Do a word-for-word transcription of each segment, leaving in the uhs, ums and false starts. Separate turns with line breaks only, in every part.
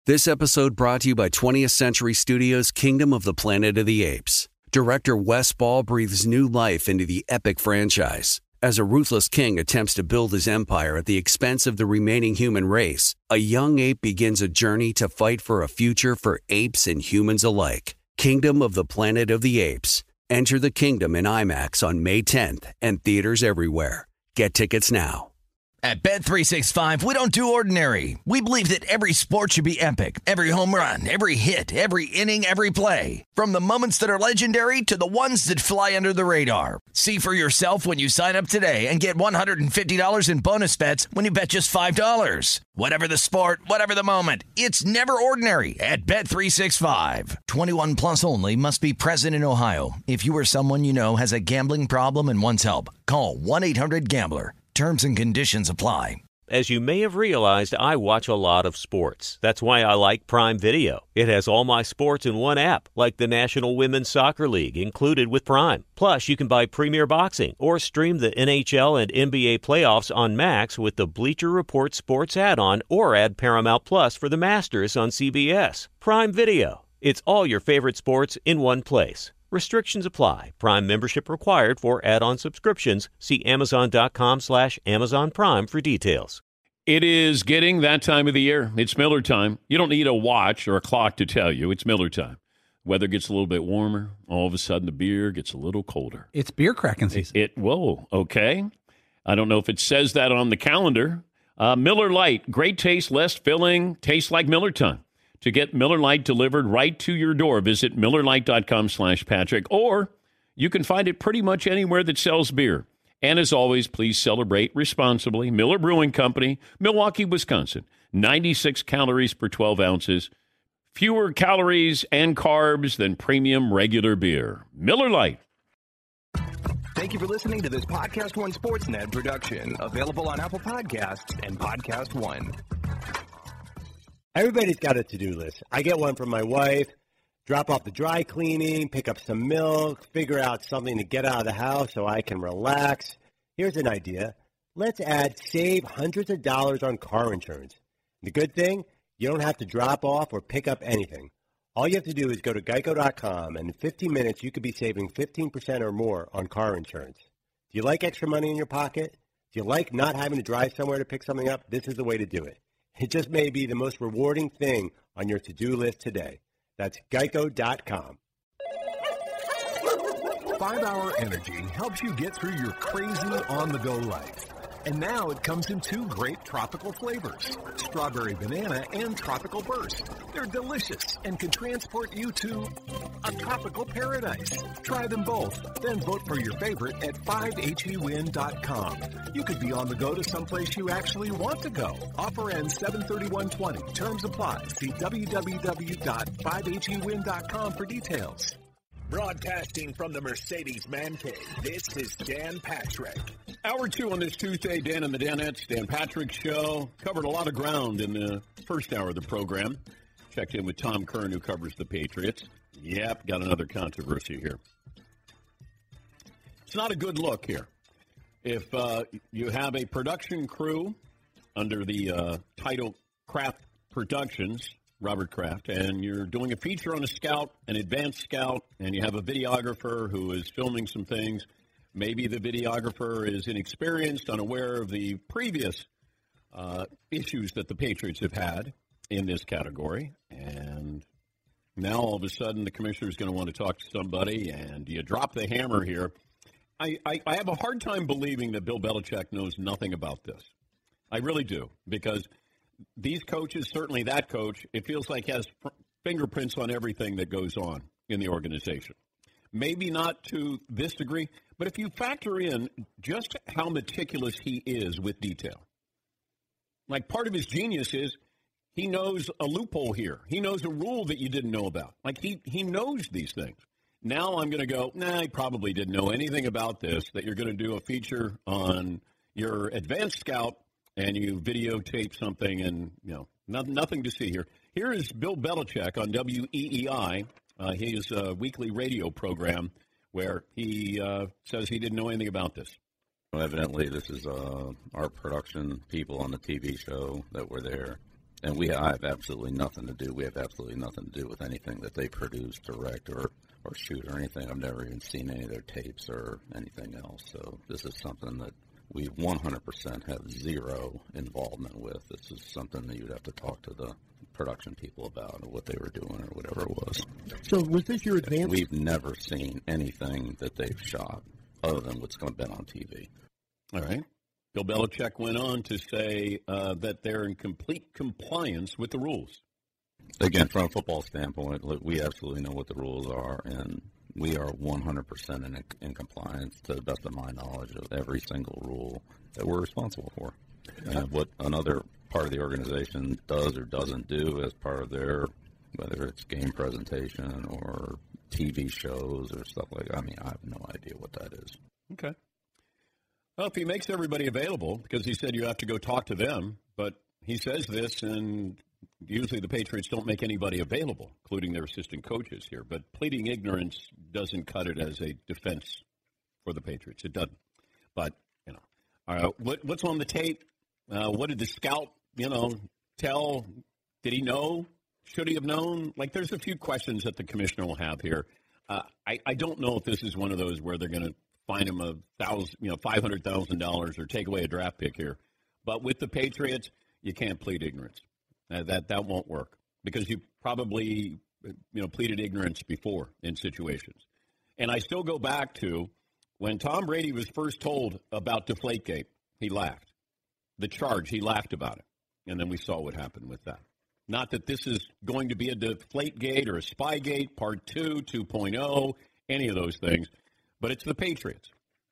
This episode brought to you by twentieth Century Studios' Kingdom of the Planet of the Apes. Director Wes Ball breathes new life into the epic franchise. As a ruthless king attempts to build his empire at the expense of the remaining human race, a young ape begins a journey to fight for a future for apes and humans alike. Kingdom of the Planet of the Apes. Enter the kingdom in IMAX on May tenth and theaters everywhere. Get tickets now.
At Bet three sixty-five, we don't do ordinary. We believe that every sport should be epic. Every home run, every hit, every inning, every play. From the moments that are legendary to the ones that fly under the radar. See for yourself when you sign up today and get one hundred fifty dollars in bonus bets when you bet just five dollars. Whatever the sport, whatever the moment, it's never ordinary at Bet three sixty-five. twenty-one plus only. Must be present in Ohio. If you or someone you know has a gambling problem and wants help, call one eight hundred gambler. Terms and conditions apply.
As you may have realized, I watch a lot of sports. That's why I like Prime Video. It has all my sports in one app, like the National Women's Soccer League, included with Prime. Plus, you can buy Premier Boxing or stream the N H L and N B A playoffs on Max with the Bleacher Report Sports add-on, or add Paramount Plus for the Masters on C B S. Prime Video. It's all your favorite sports in one place. Restrictions apply. Prime membership required for add-on subscriptions. See Amazon.com slash Amazon Prime for details.
It is getting that time of the year. It's Miller time. You don't need a watch or a clock to tell you. It's Miller time. Weather gets a little bit warmer. All of a sudden, the beer gets a little colder.
It's beer cracking season.
It, it whoa, okay. I don't know if it says that on the calendar. Uh, Miller Lite, great taste, less filling, tastes like Miller time. To get Miller Lite delivered right to your door, visit MillerLite.com slash Patrick, or you can find it pretty much anywhere that sells beer. And as always, please celebrate responsibly. Miller Brewing Company, Milwaukee, Wisconsin. ninety-six calories per twelve ounces. Fewer calories and carbs than premium regular beer. Miller Lite.
Thank you for listening to this Podcast One Sportsnet production. Available on Apple Podcasts and Podcast One.
Everybody's got a to-do list. I get one from my wife, drop off the dry cleaning, pick up some milk, figure out something to get out of the house so I can relax. Here's an idea. Let's add save hundreds of dollars on car insurance. The good thing, you don't have to drop off or pick up anything. All you have to do is go to geico dot com, and in fifteen minutes, you could be saving fifteen percent or more on car insurance. Do you like extra money in your pocket? Do you like not having to drive somewhere to pick something up? This is the way to do it. It just may be the most rewarding thing on your to-do list today. That's geico dot com.
five hour Energy helps you get through your crazy on-the-go life. And now it comes in two great tropical flavors, strawberry banana and tropical burst. They're delicious and can transport you to a tropical paradise. Try them both, then vote for your favorite at five H E win dot com. You could be on the go to someplace you actually want to go. Offer ends seven thirty-one twenty. Terms apply. See w w w dot five H E win dot com for details.
Broadcasting from the Mercedes Man Cave, this is Dan Patrick.
Hour two on this Tuesday, Dan and the Danettes, Dan Patrick Show. Covered a lot of ground in the first hour of the program. Checked in with Tom Kern, who covers the Patriots. Yep, got another controversy here. It's not a good look here. If uh, you have a production crew under the uh, title Kraft Productions, Robert Kraft, and you're doing a feature on a scout, an advanced scout, and you have a videographer who is filming some things. Maybe the videographer is inexperienced, unaware of the previous uh, issues that the Patriots have had in this category. And now all of a sudden the commissioner is going to want to talk to somebody, and you drop the hammer here. I, I, I have a hard time believing that Bill Belichick knows nothing about this. I really do, because these coaches, certainly that coach, it feels like has fingerprints on everything that goes on in the organization. Maybe not to this degree, but if you factor in just how meticulous he is with detail. Like, part of his genius is he knows a loophole here. He knows a rule that you didn't know about. Like, he, he knows these things. Now I'm going to go, nah, he probably didn't know anything about this, that you're going to do a feature on your advanced scout and you videotape something and, you know, not, nothing to see here. Here is Bill Belichick on W E E I, uh, his uh, weekly radio program, where he uh, says he didn't know anything about this.
Well, evidently, this is uh, our production people on the T V show that were there.
And we I have absolutely nothing to do. We have absolutely nothing to do with anything that they produce, direct, or, or shoot or anything. I've never even seen any of their tapes or anything else. So this is something that we one hundred percent have zero involvement with. This is something that you'd have to talk to the production people about or what they were doing or whatever it was.
So was this your advance?
We've never seen anything that they've shot other than what's going to be on T V.
All right. Bill Belichick went on to say uh, that they're in complete compliance with the rules.
Again, from a football standpoint, look, we absolutely know what the rules are, and we are one hundred percent in, in compliance, to the best of my knowledge, of every single rule that we're responsible for. And what another part of the organization does or doesn't do as part of their, whether it's game presentation or T V shows or stuff like that, I mean, I have no idea what that is.
Okay. Well, if he makes everybody available, because he said you have to go talk to them, but he says this, and usually the Patriots don't make anybody available, including their assistant coaches here. But pleading ignorance doesn't cut it as a defense for the Patriots. It doesn't. But, you know, uh, what, what's on the tape? Uh, what did the scout, you know, tell? Did he know? Should he have known? Like, there's a few questions that the commissioner will have here. Uh, I, I don't know if this is one of those where they're going to fine him a thousand, you know, five hundred thousand dollars or take away a draft pick here. But with the Patriots, you can't plead ignorance. Uh, that that won't work because you probably, you know, pleaded ignorance before in situations. And I still go back to when Tom Brady was first told about Deflategate, he laughed. The charge, he laughed about it. And then we saw what happened with that. Not that this is going to be a Deflategate or a Spygate, Part two, two point oh, any of those things. But it's the Patriots.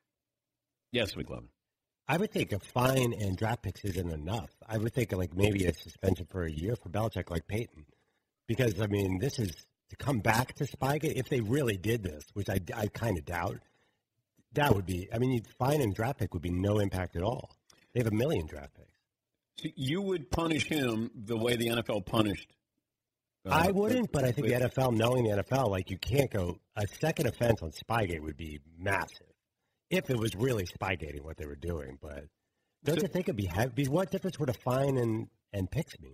Yes, McLovin.
I would think a fine and draft picks isn't enough. I would think like maybe a suspension for a year for Belichick like Peyton. Because, I mean, this is to come back to Spygate. If they really did this, which I, I kind of doubt, that would be, I mean, fine and draft pick would be no impact at all. They have a million draft picks.
So you would punish him the way the N F L punished. Uh,
I wouldn't, but I think the N F L, knowing the N F L, like you can't go, a second offense on Spygate would be massive. If it was really Spygating what they were doing. But don't so, you think it'd be heavy? What difference would a fine and, and picks mean?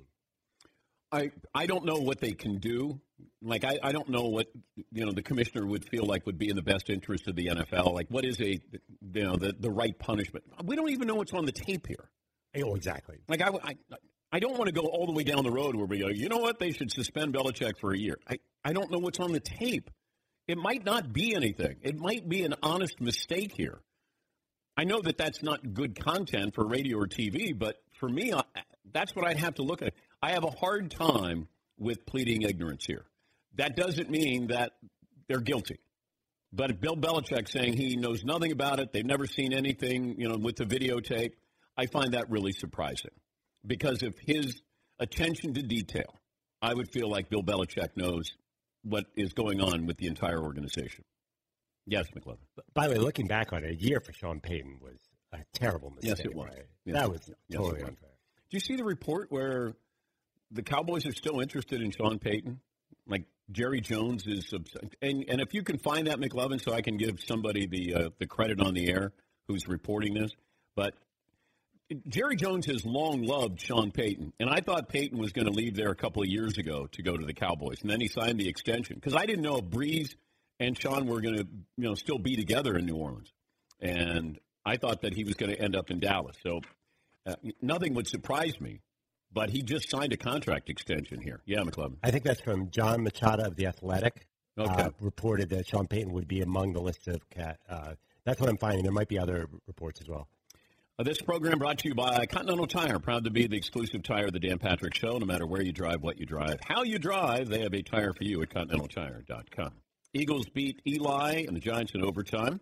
I I don't know what they can do. Like, I, I don't know what, you know, the commissioner would feel like would be in the best interest of the N F L. Like, what is a, you know, the, the right punishment? We don't even know what's on the tape here.
Oh, exactly.
Like, I, I, I don't want to go all the way down the road where we go, you know what, they should suspend Belichick for a year. I, I don't know what's on the tape. It might not be anything. It might be an honest mistake here. I know that that's not good content for radio or T V, but for me, I, that's what I'd have to look at. I have a hard time with pleading ignorance here. That doesn't mean that they're guilty. But Bill Belichick saying he knows nothing about it, they've never seen anything, you know, with the videotape, I find that really surprising. Because of his attention to detail, I would feel like Bill Belichick knows what is going on with the entire organization. Yes, McLovin.
By the way, looking back on it, a year for Sean Payton was a terrible mistake.
Yes, it was.
Right?
Yes,
that was
yes,
totally
was.
unfair.
Do you see the report where the Cowboys are still interested in Sean Payton? Like Jerry Jones is, and and if you can find that, McLovin, so I can give somebody the uh, the credit on the air who's reporting this, but Jerry Jones has long loved Sean Payton, and I thought Payton was going to leave there a couple of years ago to go to the Cowboys, and then he signed the extension because I didn't know if Breeze and Sean were going to, you know, still be together in New Orleans, and I thought that he was going to end up in Dallas. So uh, nothing would surprise me, but he just signed a contract extension here. Yeah, McLovin.
I think that's from John Machado of The Athletic.
Okay.
Uh, reported that Sean Payton would be among the list of cat. Uh, that's what I'm finding. There might be other reports as well.
Uh, this program brought to you by Continental Tire, proud to be the exclusive tire of the Dan Patrick Show. No matter where you drive, what you drive, how you drive, they have a tire for you at continental tire dot com. Eagles beat Eli and the Giants in overtime,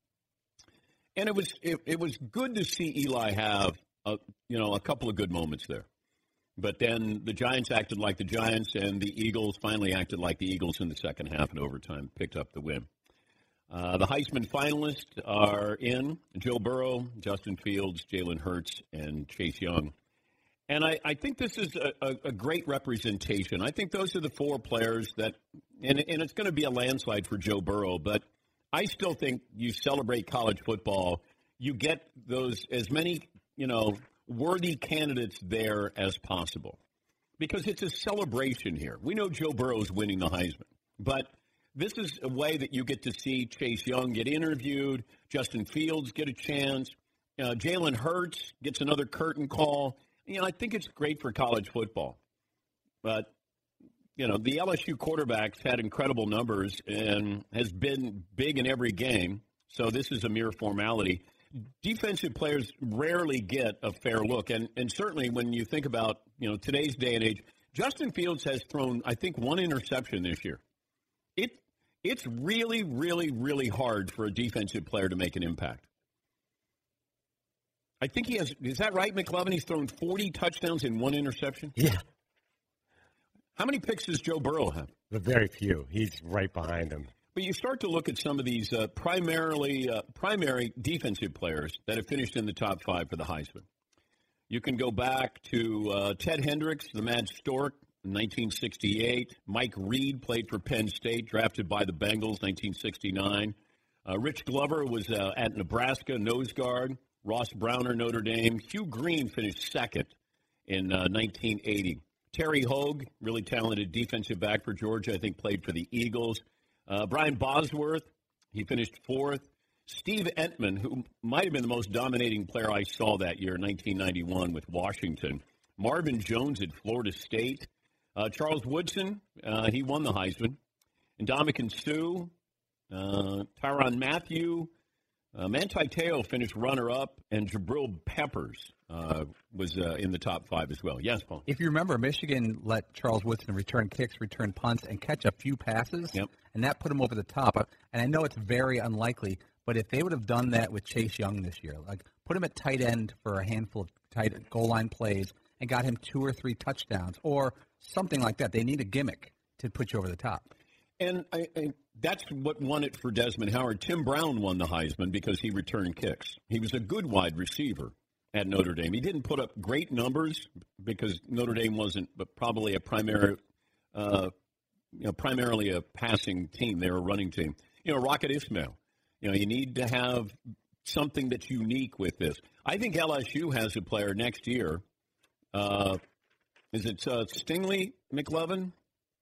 and it was it, it was good to see Eli have a, you know a couple of good moments there. But then the Giants acted like the Giants, and the Eagles finally acted like the Eagles in the second half in overtime, picked up the win. Uh, the Heisman finalists are in: Joe Burrow, Justin Fields, Jalen Hurts, and Chase Young. And I, I think this is a, a, a great representation. I think those are the four players that, and, and it's going to be a landslide for Joe Burrow, but I still think you celebrate college football, you get those as many, you know, worthy candidates there as possible. because it's a celebration here. We know Joe Burrow's winning the Heisman, but this is a way that you get to see Chase Young get interviewed, Justin Fields get a chance, uh, Jalen Hurts gets another curtain call. You know, I think it's great for college football. But, you know, the L S U quarterback's had incredible numbers and has been big in every game, so this is a mere formality. Defensive players rarely get a fair look, and, and certainly when you think about, you know, today's day and age, Justin Fields has thrown, I think, one interception this year. It It's really, really, really hard for a defensive player to make an impact. I think he has, is that right, McLovin? He's thrown forty touchdowns and one interception?
Yeah.
How many picks does Joe Burrow have?
Very few. He's right behind him.
But you start to look at some of these uh, primarily uh, primary defensive players that have finished in the top five for the Heisman. You can go back to uh, Ted Hendricks, the Mad Stork, in nineteen sixty-eight. Mike Reed played for Penn State, drafted by the Bengals, nineteen sixty-nine. Uh, Rich Glover was uh, at Nebraska, nose guard. Ross Browner, Notre Dame. Hugh Green finished second in uh, nineteen eighty. Terry Hogue, really talented defensive back for Georgia, I think played for the Eagles. Uh, Brian Bosworth, he finished fourth. Steve Entman, who might have been the most dominating player I saw that year in nineteen ninety-one with Washington. Marvin Jones at Florida State. Uh, Charles Woodson, uh, he won the Heisman. Ndamukong Suh, uh, Tyrann Mathieu. Uh, Manti Te'o finished runner-up, and Jabril Peppers uh, was uh, in the top five as well. Yes, Paul?
If you remember, Michigan let Charles Woodson return kicks, return punts, and catch a few passes,
yep.
and that put him over the top. And I know it's very unlikely, but if they would have done that with Chase Young this year, like put him at tight end for a handful of tight goal line plays and got him two or three touchdowns or something like that, they need a gimmick to put you over the top.
And I, I, that's what won it for Desmond Howard. Tim Brown won the Heisman because he returned kicks. He was a good wide receiver at Notre Dame. He didn't put up great numbers because Notre Dame wasn't but probably a primary, uh, you know, primarily a passing team. They were a running team. You know, Rocket Ismail. You know, you need to have something that's unique with this. I think L S U has a player next year. Uh, is it uh, Stingley McLovin?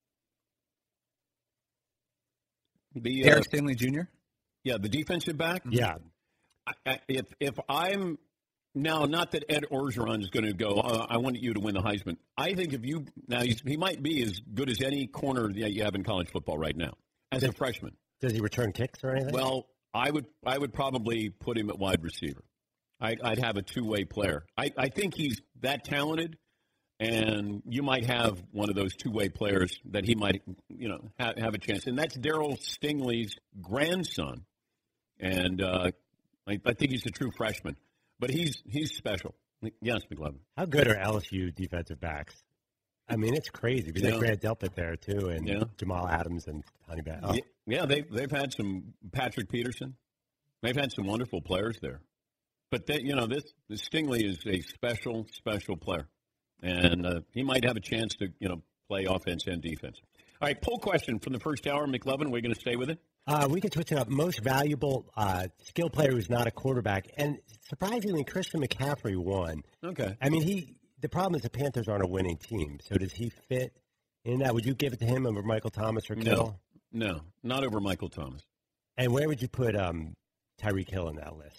The,
Derek
uh,
Stingley Junior?
Yeah, the defensive back?
Yeah.
I, I, if if I'm now, not that Ed Orgeron is going to go, uh, I want you to win the Heisman. I think if you, now he's, he might be as good as any corner that you have in college football right now as
does,
a freshman.
Does he return kicks or anything?
Well, I would I would probably put him at wide receiver. I, I'd have a two-way player. I, I think he's that talented. And you might have one of those two-way players that he might, you know, have, have a chance. And that's Darryl Stingley's grandson. And uh, I, I think he's a true freshman. But he's he's special. Yes, McLovin.
How good are L S U defensive backs? I mean, it's crazy. We
yeah.
got Grant Delpit there, too, and
yeah.
Jamal Adams and Honey Badger. Oh.
Yeah, yeah they've, they've had some Patrick Peterson. They've had some wonderful players there. But, they, you know, this, this Stingley is a special, special player. And uh, he might have a chance to, you know, play offense and defense. All right, poll question from the first hour. McLovin, we're going to stay with it?
Uh, we can switch it up. Most valuable uh, skill player who's not a quarterback. And surprisingly, Christian McCaffrey won.
Okay.
I mean, he. the problem is the Panthers aren't a winning team. So does he fit in that? Would you give it to him over Michael Thomas or Kittle?
No, no, not over Michael Thomas.
And where would you put um, Tyreek Hill in that list?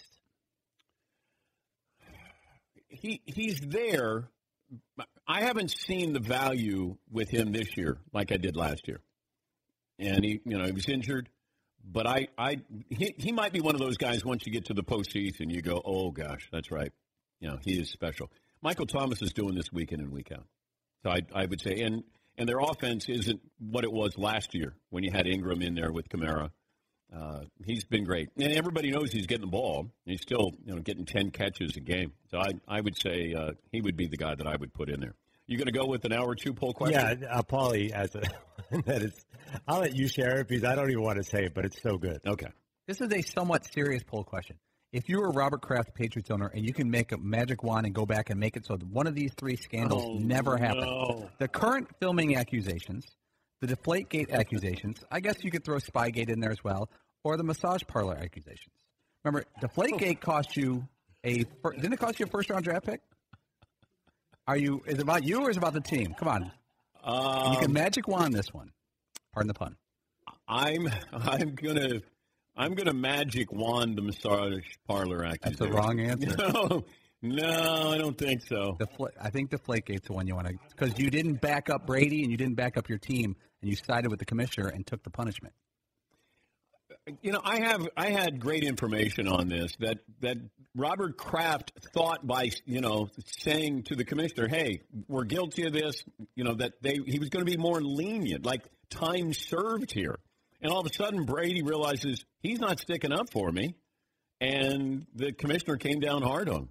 He He's there. I haven't seen the value with him this year like I did last year. And he, you know, he was injured, but I, I, he, he might be one of those guys. Once you get to the postseason, you go, oh gosh, that's right. You know, he is special. Michael Thomas is doing this week in and week out. So I, I would say, and and their offense isn't what it was last year when you had Ingram in there with Kamara. Uh, he's been great, and everybody knows he's getting the ball. He's still, you know, getting ten catches a game. So I, I would say uh, he would be the guy that I would put in there. You going to go with an hour or two poll question?
Yeah, uh, Paulie, as a, that is, I'll let you share it because I don't even want to say it, but it's so good.
Okay.
This is a somewhat serious poll question. If you were Robert Kraft, Patriots owner, and you can make a magic wand and go back and make it so that one of these three scandals
oh,
never happened,
no.
the current filming accusations, the Deflategate accusations, I guess you could throw Spygate in there as well, or the massage parlor accusations. Remember, Deflategate cost you a – didn't it cost you a first-round draft pick? Are you? Is it about you or is it about the team? Come on.
Um,
you can magic wand this one. Pardon the pun.
I'm I'm gonna I'm gonna magic wand the massage parlor accusation.
That's the wrong answer.
No, no, I don't think so.
Defla- I think Deflategate's the one you want to, because you didn't back up Brady and you didn't back up your team, and you sided with the commissioner and took the punishment.
You know, I have I had great information on this that that Robert Kraft thought by you know saying to the commissioner, "Hey, we're guilty of this." You know that they he was going to be more lenient, like time served here. And all of a sudden, Brady realizes he's not sticking up for me, and the commissioner came down hard on him.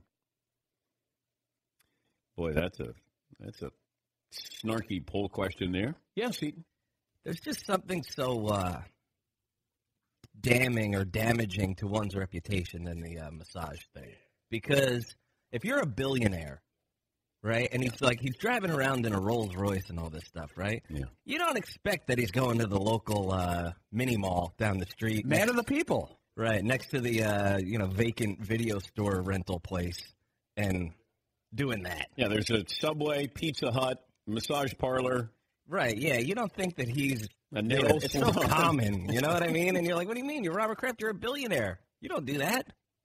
Boy, that's a that's a snarky poll question there. Yes, Eaton.
There's just something so uh, damning or damaging to one's reputation than the uh, massage thing. Because if you're a billionaire, right, and he's like he's driving around in a Rolls Royce and all this stuff, right?
Yeah.
You don't expect that he's going to the local uh, mini mall down the street,
Man of the people,
right next to the uh, you know vacant video store rental place, and doing that.
Yeah, there's a Subway, Pizza Hut, massage parlor.
Right, yeah, you don't think that he's
a nail
it's so common, you know what I mean? And you're like, what do you mean? You're Robert Kraft, you're a billionaire. You don't do that.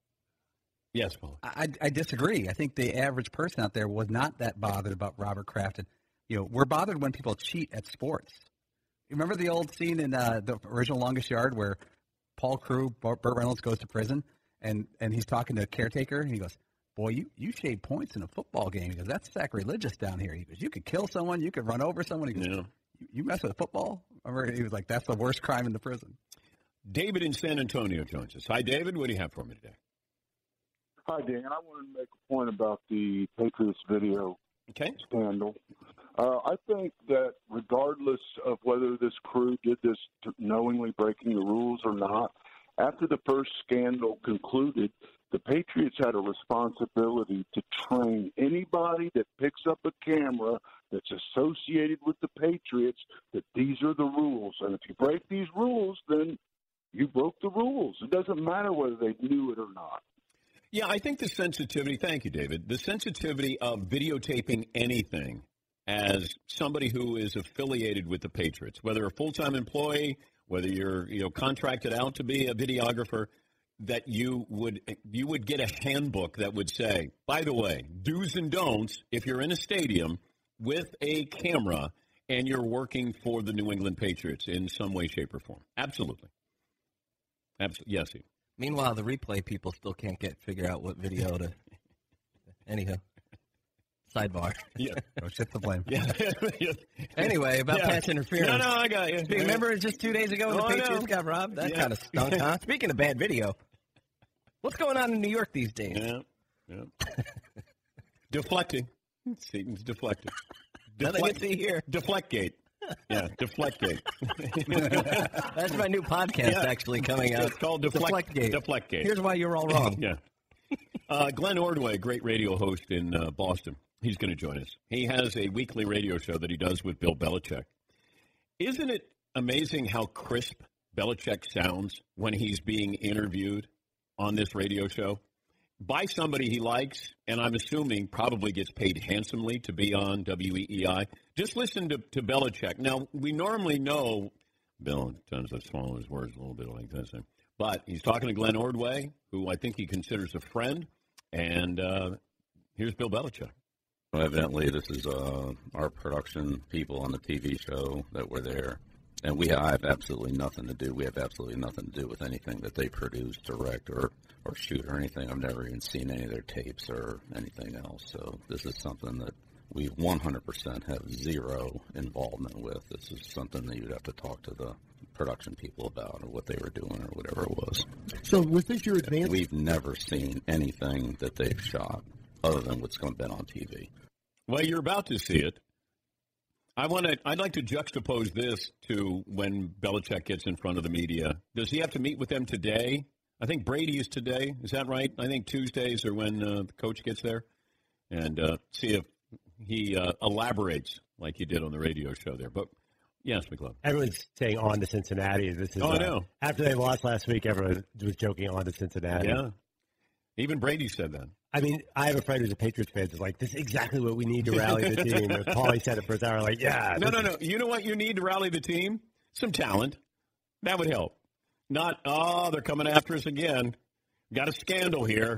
Yes, Paul.
I, I disagree. I think the average person out there was not that bothered about Robert Kraft. And, you know, we're bothered when people cheat at sports. You remember the old scene in uh, the original Longest Yard where Paul Crewe, Burt Reynolds goes to prison, and, and he's talking to a caretaker, and he goes, boy, you, you shade points in a football game. He goes, that's sacrilegious down here. He goes, you could kill someone. You could run over someone. He goes,
yeah.
you, you mess with football? Remember, he was like, that's the worst crime in the prison.
David in San Antonio joins us. Hi, David. What do you have for me today?
Hi, Dan. I want to make a point about the Patriots video
okay.
scandal. Uh, I think that regardless of whether this crew did this knowingly breaking the rules or not, after the first scandal concluded, the Patriots had a responsibility to train anybody that picks up a camera that's associated with the Patriots that these are the rules. And if you break these rules, then you broke the rules. It doesn't matter whether they knew it or not.
Yeah, I think the sensitivity, thank you, David, the sensitivity of videotaping anything as somebody who is affiliated with the Patriots, whether a full-time employee, whether you're you know contracted out to be a videographer, that you would you would get a handbook that would say, by the way, do's and don'ts if you're in a stadium with a camera and you're working for the New England Patriots in some way, shape, or form. Absolutely. Absolutely. Yes, Steve.
Meanwhile, the replay people still can't get figure out what video to. Anyhow, sidebar.
Yeah,
oh, shit the blame.
Yeah.
Anyway, about
yeah.
pass interference.
No, no, I got you.
Remember just two days ago when
oh,
the Patriots got robbed? That yeah. kind of stunk, huh? Speaking of bad video, what's going on in New York these days?
Yeah, yeah. Deflecting. Satan's deflecting.
Nothing to see here.
Deflectgate. Yeah, Deflectgate.
That's my new podcast yeah. actually coming out.
It's called Deflect,
Deflectgate.
Deflectgate.
Here's why you're all wrong.
Yeah. Uh, Glenn Ordway, great radio host in uh, Boston. He's going to join us. He has a weekly radio show that he does with Bill Belichick. Isn't it amazing how crisp Belichick sounds when he's being interviewed on this radio show? By somebody he likes, and I'm assuming probably gets paid handsomely to be on W E E I. Just listen to, to Belichick. Now, we normally know Bill tends to swallow his words a little bit like this. But he's talking to Glenn Ordway, who I think he considers a friend. And uh, here's Bill Belichick.
Evidently, this is uh, our production people on the T V show that were there. And we have absolutely nothing to do. We have absolutely nothing to do with anything that they produce, direct, or, or shoot or anything. I've never even seen any of their tapes or anything else. So this is something that we one hundred percent have zero involvement with. This is something that you'd have to talk to the production people about or what they were doing or whatever it was.
So was this your advance?
We've never seen anything that they've shot other than what's been on T V.
Well, you're about to see it. I want to. I'd like to juxtapose this to when Belichick gets in front of the media. Does he have to meet with them today? I think Brady is today. Is that right? I think Tuesdays are when uh, the coach gets there, and uh, see if he uh, elaborates like he did on the radio show there. But yes, McClellan.
Everyone's saying on to Cincinnati. This is.
Oh,
uh,
I know.
After they lost last week, everyone was joking on to Cincinnati.
Yeah. Even Brady said that.
I mean, I have a friend who's a Patriots fan who's like, this is exactly what we need to rally the team. And Paulie said it for his hour, like, yeah.
No, no, no. You know what you need to rally the team? Some talent. That would help. Not, oh, they're coming after us again. Got a scandal here.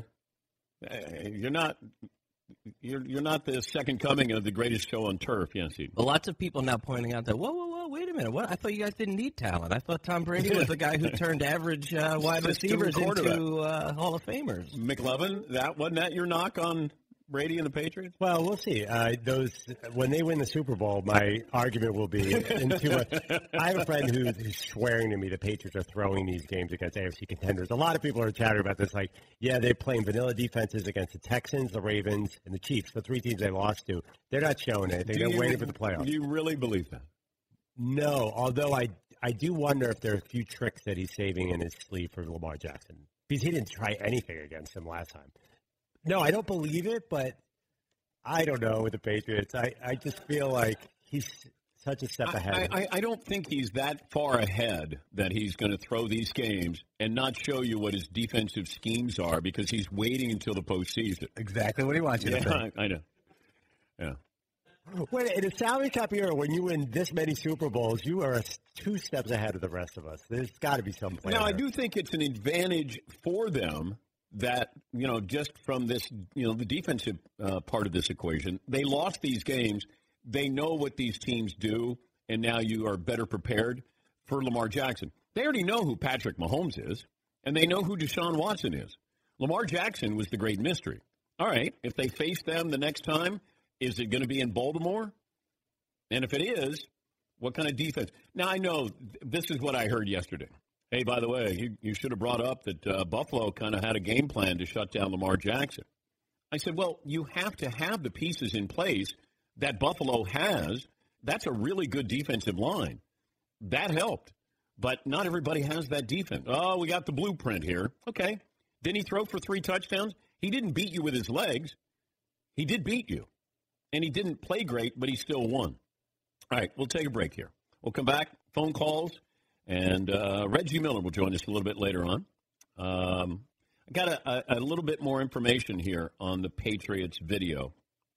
You're not you're you're not the second coming of the greatest show on turf, yes.
Well, lots of people now pointing out that, whoa, whoa, whoa, wait a minute. What? I thought you guys didn't need talent. I thought Tom Brady was the guy who turned average uh, wide receivers into uh, Hall of Famers.
McLovin, that wasn't that your knock on Brady and the Patriots?
Well, we'll see. Uh, those when they win the Super Bowl, my argument will be in too much. I have a friend who, who's swearing to me the Patriots are throwing these games against A F C contenders. A lot of people are chattering about this, like, yeah, they're playing vanilla defenses against the Texans, the Ravens, and the Chiefs, the three teams they lost to. They're not showing anything. They're waiting for the playoffs.
Do you really believe that?
No, although I, I do wonder if there are a few tricks that he's saving in his sleeve for Lamar Jackson, because he didn't try anything against him last time. No, I don't believe it, but I don't know with the Patriots. I, I just feel like he's such a step ahead.
I, I, I don't think he's that far ahead that he's going to throw these games and not show you what his defensive schemes are because he's waiting until the postseason.
Exactly what he wants you
yeah,
to think.
I, I know. Yeah.
Wait, in a salary cap year, when you win this many Super Bowls, you are two steps ahead of the rest of us. There's got to be some plan.
Now,
there.
I do think it's an advantage for them that, you know, just from this, you know, the defensive uh, part of this equation, they lost these games. They know what these teams do, and now you are better prepared for Lamar Jackson. They already know who Patrick Mahomes is, and they know who Deshaun Watson is. Lamar Jackson was the great mystery. All right, if they face them the next time, is it going to be in Baltimore? And if it is, what kind of defense? Now, I know this is what I heard yesterday. Hey, by the way, you, you should have brought up that uh, Buffalo kind of had a game plan to shut down Lamar Jackson. I said, well, you have to have the pieces in place that Buffalo has. That's a really good defensive line. That helped. But not everybody has that defense. Oh, we got the blueprint here. Okay. Didn't he throw for three touchdowns? He didn't beat you with his legs. He did beat you. And he didn't play great, but he still won. All right, we'll take a break here. We'll come back, phone calls. And uh, Reggie Miller will join us a little bit later on. Um, I got a, a, a little bit more information here on the Patriots video.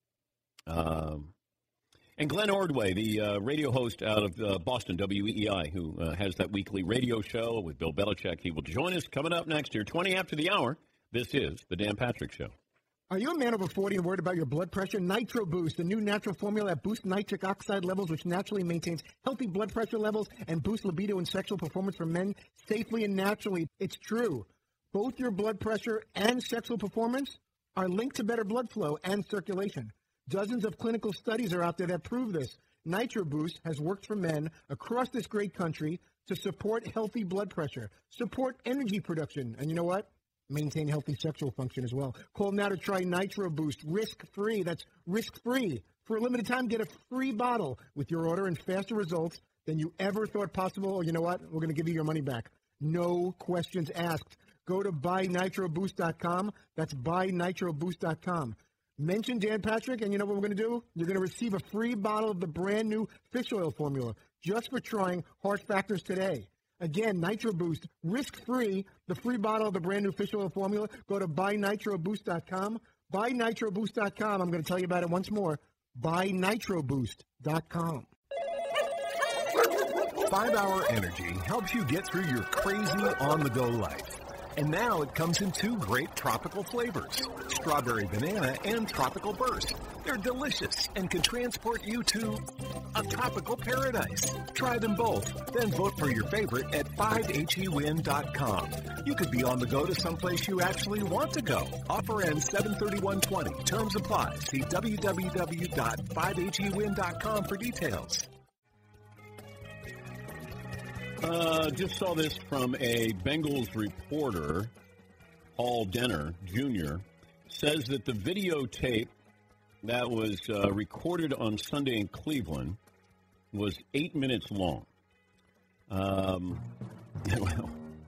Um, and Glenn Ordway, the uh, radio host out of uh, Boston, W E E I, who uh, has that weekly radio show with Bill Belichick, he will join us coming up next year, twenty after the hour. This is the Dan Patrick Show.
Are you a man over forty and worried about your blood pressure? Nitro Boost, the new natural formula that boosts nitric oxide levels, which naturally maintains healthy blood pressure levels and boosts libido and sexual performance for men safely and naturally. It's true. Both your blood pressure and sexual performance are linked to better blood flow and circulation. Dozens of clinical studies are out there that prove this. Nitro Boost has worked for men across this great country to support healthy blood pressure, support energy production, and you know what? Maintain healthy sexual function as well. Call now to try Nitro Boost, risk-free. That's risk-free. For a limited time, get a free bottle with your order and faster results than you ever thought possible. Or you know what? We're going to give you your money back. No questions asked. Go to buy nitro boost dot com. That's buy nitro boost dot com. Mention Dan Patrick, and you know what we're going to do? You're going to receive a free bottle of the brand-new fish oil formula just for trying Heart Factors today. Again, Nitro Boost, risk-free, the free bottle of the brand-new fish oil formula. Go to buy nitro boost dot com. buy nitro boost dot com. I'm going to tell you about it once more. buy nitro boost dot com.
five hour Energy helps you get through your crazy on-the-go life. And now it comes in two great tropical flavors, Strawberry Banana and Tropical Burst. They're delicious and can transport you to a tropical paradise. Try them both, then vote for your favorite at five H E win dot com. You could be on the go to someplace you actually want to go. Offer ends seven thirty-one twenty. Terms apply. See w w w dot five H E win dot com for details.
Uh, just saw this from a Bengals reporter, Paul Denner, Junior, says that the videotape that was uh, recorded on Sunday in Cleveland was eight minutes long. Um, well,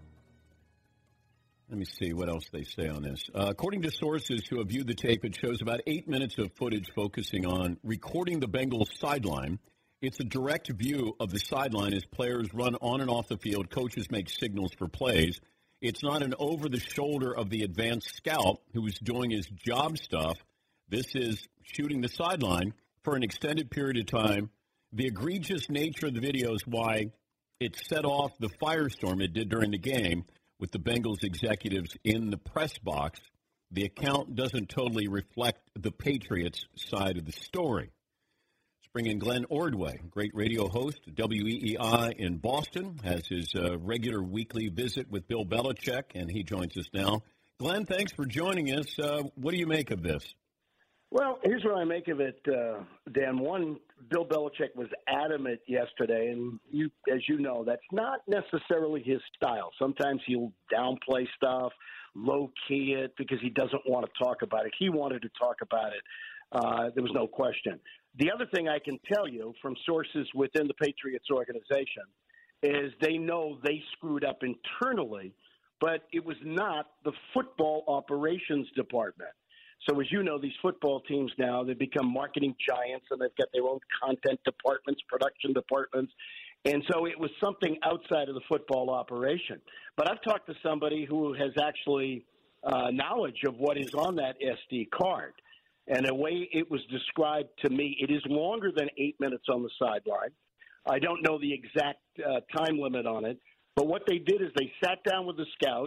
let me see what else they say on this. Uh, according to sources who have viewed the tape, it shows about eight minutes of footage focusing on recording the Bengals sideline. It's a direct view of the sideline as players run on and off the field. Coaches make signals for plays. It's not an over-the-shoulder of the advanced scout who is doing his job stuff. This is shooting the sideline for an extended period of time. The egregious nature of the video is why it set off the firestorm it did during the game with the Bengals executives in the press box. The account doesn't totally reflect the Patriots' side of the story. Let's bring in Glenn Ordway, great radio host, W E E I in Boston, has his uh, regular weekly visit with Bill Belichick, and he joins us now. Glenn, thanks for joining us. Uh, what do you make of this?
Well, here's what I make of it, uh, Dan. One, Bill Belichick was adamant yesterday, and you, as you know, that's not necessarily his style. Sometimes he'll downplay stuff, low-key it, because he doesn't want to talk about it. He wanted to talk about it. Uh, there was no question. The other thing I can tell you from sources within the Patriots organization is they know they screwed up internally, but it was not the football operations department. So as you know, these football teams now, they've become marketing giants, and they've got their own content departments, production departments. And so it was something outside of the football operation. But I've talked to somebody who has actually uh, knowledge of what is on that S D card. And the way it was described to me, it is longer than eight minutes on the sideline. I don't know the exact uh, time limit on it. But what they did is they sat down with the scout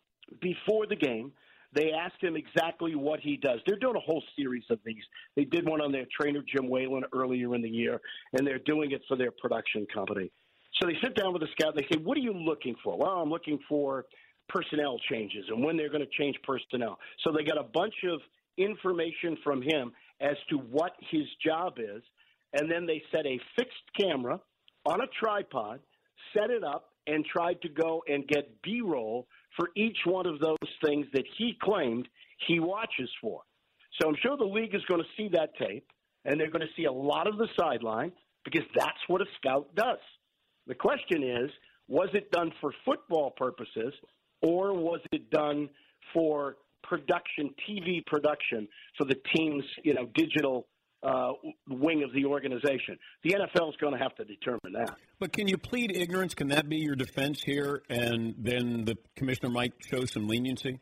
before the game. They asked him exactly what he does. They're doing a whole series of these. They did one on their trainer, Jim Whalen, earlier in the year, and they're doing it for their production company. So they sit down with the scout, and they say, what are you looking for? Well, I'm looking for personnel changes and when they're going to change personnel. So they got a bunch of information from him as to what his job is, and then they set a fixed camera on a tripod, set it up, and tried to go and get B-roll for each one of those things that he claimed he watches for. So I'm sure the league is going to see that tape, and they're going to see a lot of the sideline because that's what a scout does. The question is, was it done for football purposes, or was it done for production, T V production, for the team's, you know, digital uh, wing of the organization? The N F L is going to have to determine that.
But can you plead ignorance? Can that be your defense here, and then the commissioner might show some leniency?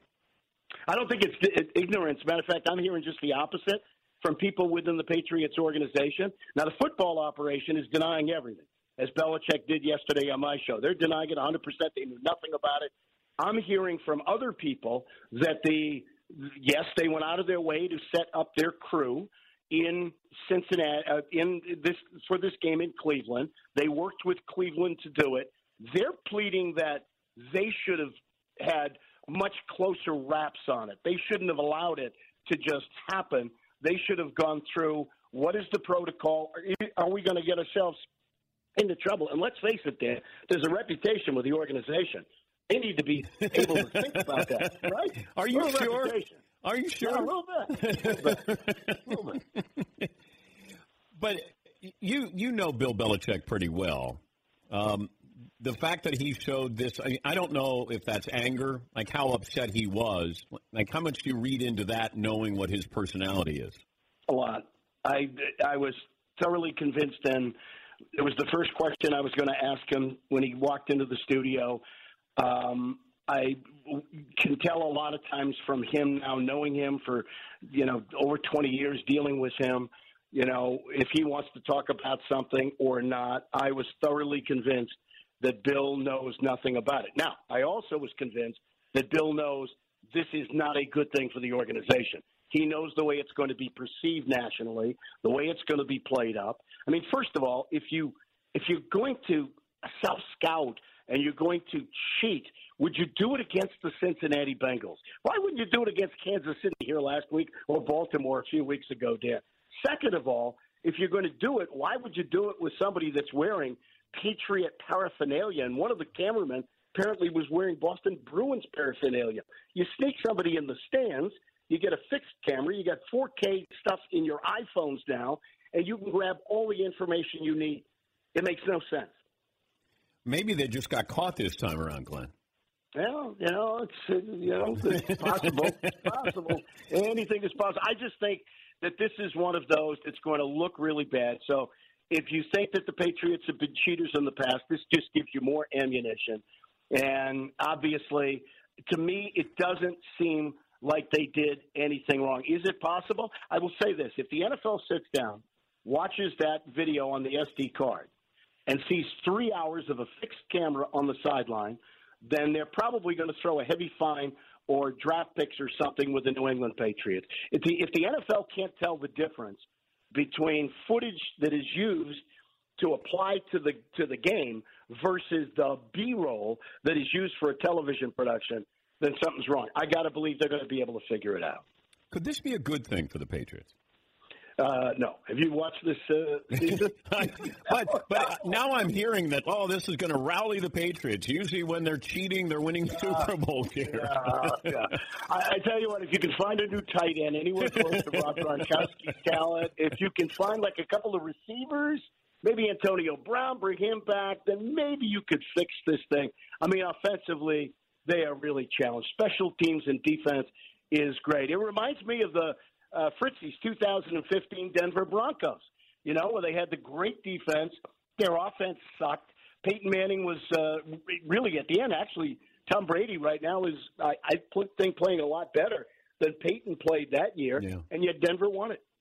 I don't think it's, it's ignorance. Matter of fact, I'm hearing just the opposite from people within the Patriots organization. Now, the football operation is denying everything, as Belichick did yesterday on my show. They're denying it one hundred percent. They knew nothing about it. I'm hearing from other people that the yes, they went out of their way to set up their crew in Cincinnati, uh, in this for this game in Cleveland. They worked with Cleveland to do it. They're pleading that they should have had much closer wraps on it. They shouldn't have allowed it to just happen. They should have gone through what is the protocol? Are we going to get ourselves into trouble? And let's face it, Dan, there's a reputation with the organization. They need to be able to think about that, right?
Are you sure? Are you sure?
Yeah, a little bit. A little bit. A little bit.
But you you know Bill Belichick pretty well. Um, the fact that he showed this, I, I don't know if that's anger, like how upset he was. Like how much do you read into that, knowing what his personality is?
A lot. I, I was thoroughly convinced, and it was the first question I was going to ask him when he walked into the studio. Um, I can tell a lot of times from him now, knowing him for, you know, over twenty years, dealing with him, you know, if he wants to talk about something or not. I was thoroughly convinced that Bill knows nothing about it. Now, I also was convinced that Bill knows this is not a good thing for the organization. He knows the way it's going to be perceived nationally, the way it's going to be played up. I mean, first of all, if you if you're going to self-scout and you're going to cheat, would you do it against the Cincinnati Bengals? Why wouldn't you do it against Kansas City here last week or Baltimore a few weeks ago, Dan? Second of all, if you're going to do it, why would you do it with somebody that's wearing Patriot paraphernalia? And one of the cameramen apparently was wearing Boston Bruins paraphernalia. You sneak somebody in the stands, you get a fixed camera, you got four K stuff in your iPhones now, and you can grab all the information you need. It makes no sense.
Maybe they just got caught this time around, Glenn.
Well, you know, it's you know, it's possible. It's possible. Anything is possible. I just think that this is one of those that's going to look really bad. So if you think that the Patriots have been cheaters in the past, this just gives you more ammunition. And obviously, to me, it doesn't seem like they did anything wrong. Is it possible? I will say this. If the N F L sits down, watches that video on the S D card, and sees three hours of a fixed camera on the sideline, then they're probably going to throw a heavy fine or draft picks or something with the New England Patriots. If the, if the N F L can't tell the difference between footage that is used to apply to the to the game versus the B-roll that is used for a television production, then something's wrong. I got to believe they're going to be able to figure it out.
Could this be a good thing for the Patriots?
Uh, no. Have you watched this uh, season?
but, but now I'm hearing that, oh, this is going to rally the Patriots. Usually when they're cheating, they're winning yeah, Super Bowl here.
Yeah, yeah. I, I tell you what, if you can find a new tight end anywhere close to Rob Gronkowski's talent, if you can find like a couple of receivers, maybe Antonio Brown, bring him back, then maybe you could fix this thing. I mean, offensively, they are really challenged. Special teams and defense is great. It reminds me of the Uh, Fritzy's two thousand fifteen Denver Broncos, you know, where they had the great defense. Their offense sucked. Peyton Manning was uh, really at the end. Actually, Tom Brady right now is, I, I think, playing a lot better than Peyton played that year, yeah. And yet Denver won it.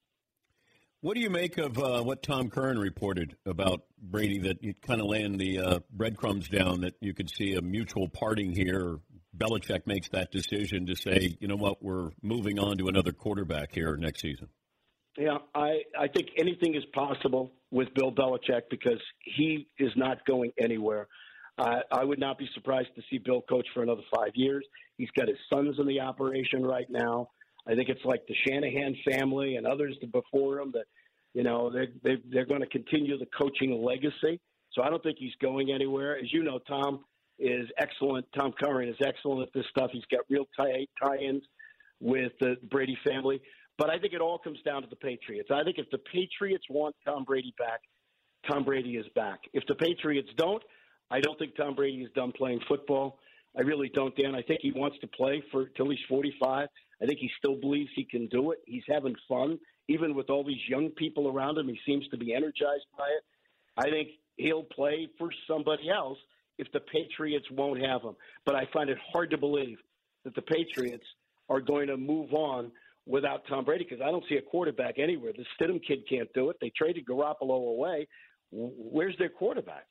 What do you make of uh, what Tom Curran reported about Brady, that you kind of laying the uh, breadcrumbs down, that you could see a mutual parting here? Belichick makes that decision to say, you know what, we're moving on to another quarterback here next season.
Yeah, I, I think anything is possible with Bill Belichick because he is not going anywhere. Uh, I would not be surprised to see Bill coach for another five years. He's got his sons in the operation right now. I think it's like the Shanahan family and others before him that, you know, they're, they're, they're going to continue the coaching legacy. So I don't think he's going anywhere. As you know, Tom is excellent. Tom Curran is excellent at this stuff. He's got real tie- tie-ins with the Brady family. But I think it all comes down to the Patriots. I think if the Patriots want Tom Brady back, Tom Brady is back. If the Patriots don't, I don't think Tom Brady is done playing football. I really don't, Dan. I think he wants to play for till he's forty-five. I think he still believes he can do it. He's having fun. Even with all these young people around him, he seems to be energized by it. I think he'll play for somebody else if the Patriots won't have him. But I find it hard to believe that the Patriots are going to move on without Tom Brady because I don't see a quarterback anywhere. The Stidham kid can't do it. They traded Garoppolo away. Where's their quarterback?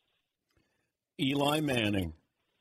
Eli Manning.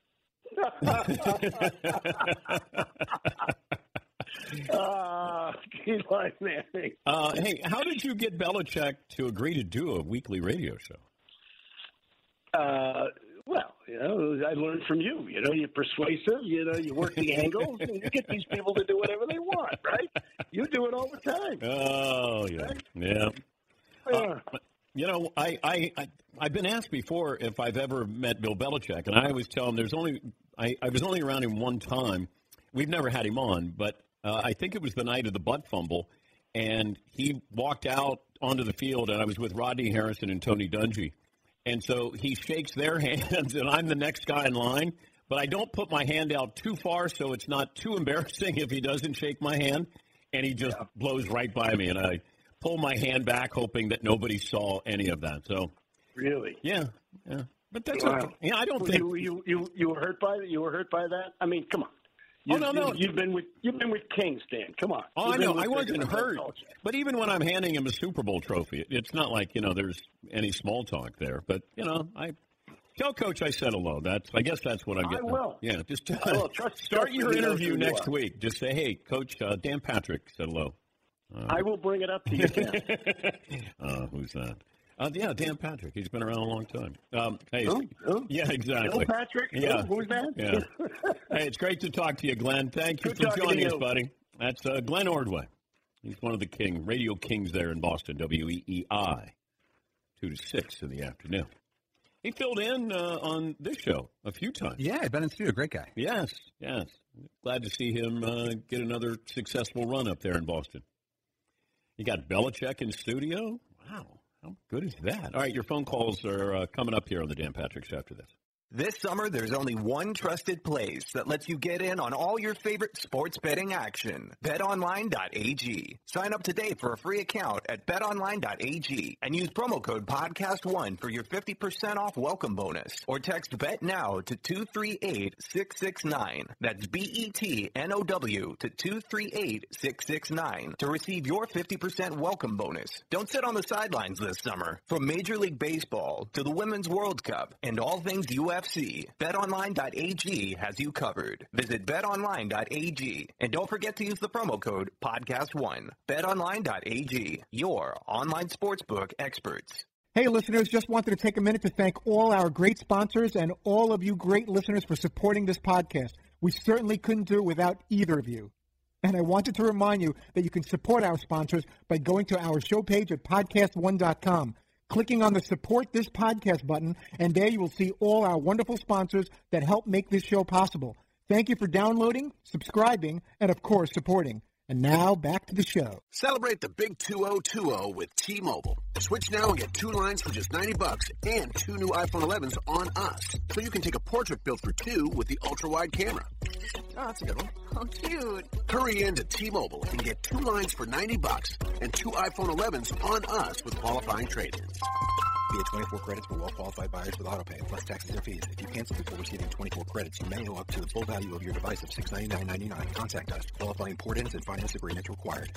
uh, Eli Manning.
Uh, hey, how did you get Belichick to agree to do a weekly radio show?
Uh, well, you know, I learned from you. You know, you're persuasive. You know, you work the angles, and you get these people to do whatever they want, right? You do it all the time.
Oh, yeah. Right? Yeah.
yeah.
Uh, you know, I, I, I, I've been asked before if I've ever met Bill Belichick, and I always tell him there's only I, I was only around him one time. We've never had him on, but uh, I think it was the night of the butt fumble, and he walked out onto the field, and I was with Rodney Harrison and Tony Dungy. And so he shakes their hands, and I'm the next guy in line. But I don't put my hand out too far so it's not too embarrassing if he doesn't shake my hand. And he just yeah. blows right by me, and I pull my hand back hoping that nobody saw any of that. So
Really?
Yeah, yeah. But that's
wow.
okay. Yeah, I don't
well,
think
you, you you you were hurt by that. You were hurt by that. I mean, come on. You,
oh no, no.
You, you've been with you've been with Kings, Dan. Come on.
Oh,
you've
I know. I
with
wasn't hurt. But even when I'm handing him a Super Bowl trophy, it's not like you know there's any small talk there. But you know, I tell Coach I said hello. That's I guess that's what I'm getting.
I will.
Yeah, just
I will. Trust,
start
trust
your
me,
interview
you
next
are.
week. Just say, hey, Coach uh, Dan Patrick said hello. Uh,
I will bring it up to you, Dan.
uh, who's that? Uh, yeah, Dan Patrick. He's been around a long time. Um, hey,
who? Who?
Yeah, exactly.
Bill Patrick?
Yeah.
Who? Who's that?
Yeah. Hey, it's great to talk to you, Glenn. Thank you
Good
for joining us,
you.
buddy. That's uh, Glenn Ordway. He's one of the king, radio kings there in Boston, W E E I, two to six in the afternoon. He filled in uh, on this show a few times.
Yeah, I've been in studio. Great guy.
Yes, yes. Glad to see him uh, get another successful run up there in Boston. You got Belichick in studio? Wow. How good is that? All right, your phone calls are uh, coming up here on the Dan Patrick Show after this.
This summer, there's only one trusted place that lets you get in on all your favorite sports betting action. bet online dot a g. Sign up today for a free account at bet online dot a g and use promo code podcast one for your fifty percent off welcome bonus. Or text BETNOW to two three eight, six six nine. That's B E T N O W to two three eight, six six nine to receive your fifty percent welcome bonus. Don't sit on the sidelines this summer. From Major League Baseball to the Women's World Cup and all things U F C, bet online dot a g has you covered. Visit bet online dot a g and don't forget to use the promo code podcast one. bet online dot a g, your online sportsbook experts.
Hey, listeners, just wanted to take a minute to thank all our great sponsors and all of you great listeners for supporting this podcast. We certainly couldn't do it without either of you. And I wanted to remind you that you can support our sponsors by going to our show page at podcast one dot com. Clicking on the Support This Podcast button, and there you will see all our wonderful sponsors that help make this show possible. Thank you for downloading, subscribing, and, of course, supporting. And now, back to the show.
Celebrate the big two oh two oh with T-Mobile. Switch now and get two lines for just ninety bucks and two new iPhone elevens on us. So you can take a portrait built for two with the ultra-wide camera. Oh, that's a good one.
Oh, cute.
Hurry in to T-Mobile and get two lines for ninety bucks and two iPhone elevens on us with qualifying trade-ins.
Via twenty-four credits for well-qualified buyers with autopay, plus taxes and fees. If you cancel before receiving twenty-four credits, you may owe up to the full value of your device of six hundred ninety-nine dollars and ninety-nine cents. Contact us. Qualifying port-ins and finance agreements required.